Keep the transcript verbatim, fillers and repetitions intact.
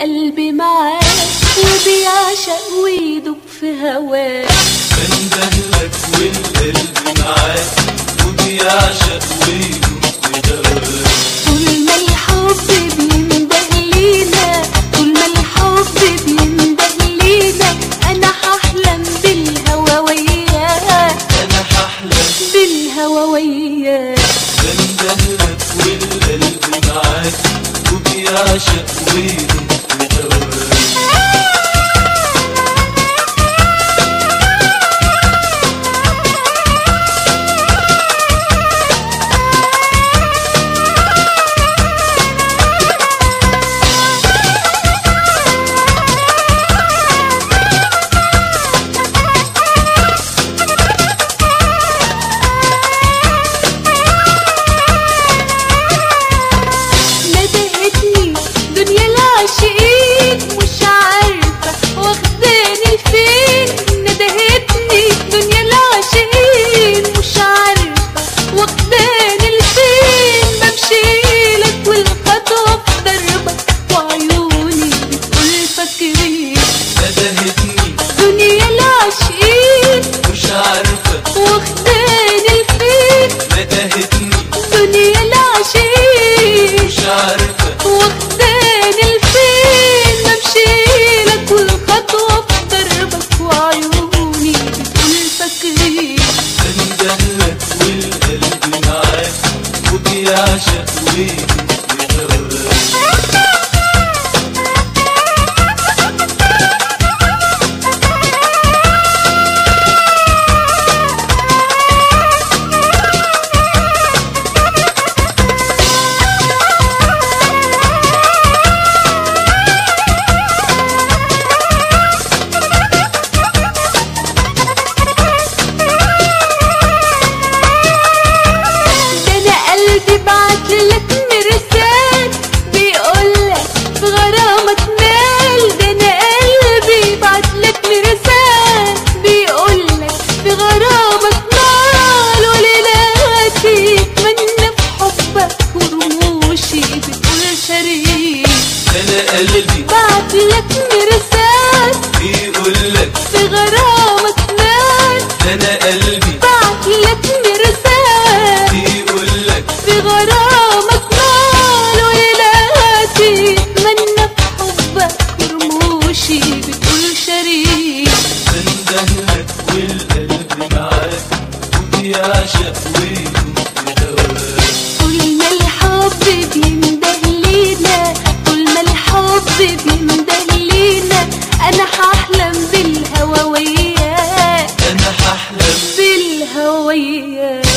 والقلب معاك وبيعشق ويدوب في هواك. بندهلك والقلب معاك وبيعشق ويدوب في هواك. طول ما الحب بينده لينا، طول ما الحب بينده لينا، أنا هحلم بالهوا وياك، أنا هحلم بالهوا وياك. بندهلك والقلب معاك وبيعشق ويدوب في هواك. بيعشق ويدوب في هواك. أنا قلبي بعتلك مرسال بيقولك في غرامك نال. أنا قلبي بعتلك مرسال بيقولك في غرامك نال. وليلاتي اتمنى بحبك ورموشي بتقول شريك. بندهلك والقلب معاك وبيعشق ويدوب في هواك. طول ما الحب بينده لينا، طول ما الحب بينده لينا، أنا هحلم بالهوا وياك، أنا هحلم بالهوا وياك.